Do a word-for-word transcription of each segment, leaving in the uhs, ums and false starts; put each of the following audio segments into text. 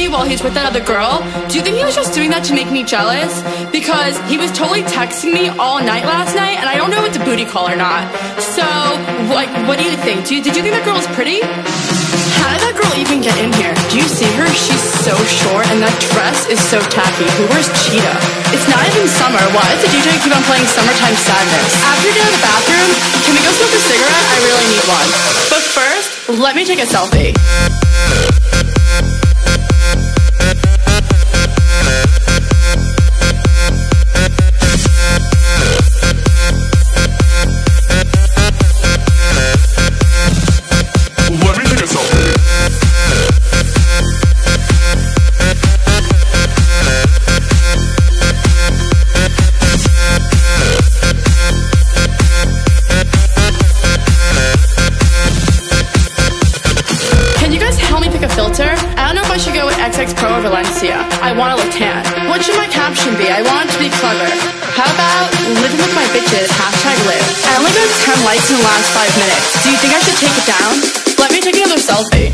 me while he's with that other girl. Do you think he was just doing that to make me jealous? Because he was totally texting me all night last night, and I don't know if it's a booty call or not. So, like, what do you think? Do you, did you think that girl was pretty? How did that girl even get in here? Do you see her? She's so short, and that dress is so tacky. Who wears cheetah? It's not even summer. Why does the D J keep on playing Summertime Sadness? After you're done in the bathroom, can we go smoke a cigarette? I really need one. But first, let me take a selfie. I should go with X X Pro or Valencia. I want to look tan. What should my caption be? I want it to be clever. How about living with my bitches, hashtag live. I only got ten likes in the last five minutes. Do you think I should take it down? Let me take another selfie.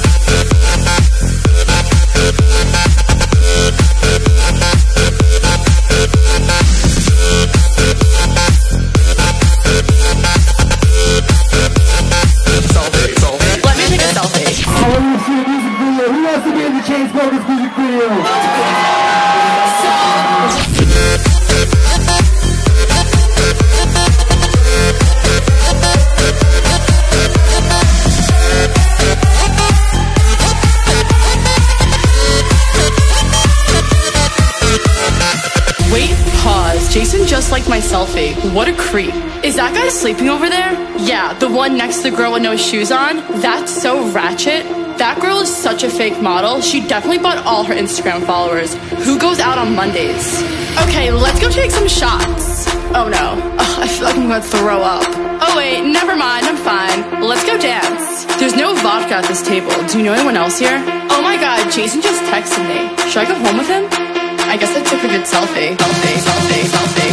Selfie, selfie. Let me take a selfie. Who wants to be in the Chainsmokers music video? Wait, pause. Jason just liked my selfie. What a creep. Is that guy sleeping over there? Yeah, the one next to the girl with no shoes on? That's so ratchet. That girl is such a fake model. She definitely bought all her Instagram followers. Who goes out on Mondays? Okay, let's go take some shots. Oh no, Ugh, I feel like I'm gonna throw up. Oh wait, never mind, I'm fine. Let's go dance. There's no vodka at this table. Do you know anyone else here? Oh my god, Jason just texted me. Should I go home with him? I guess I took a good selfie. Selfie, selfie, selfie.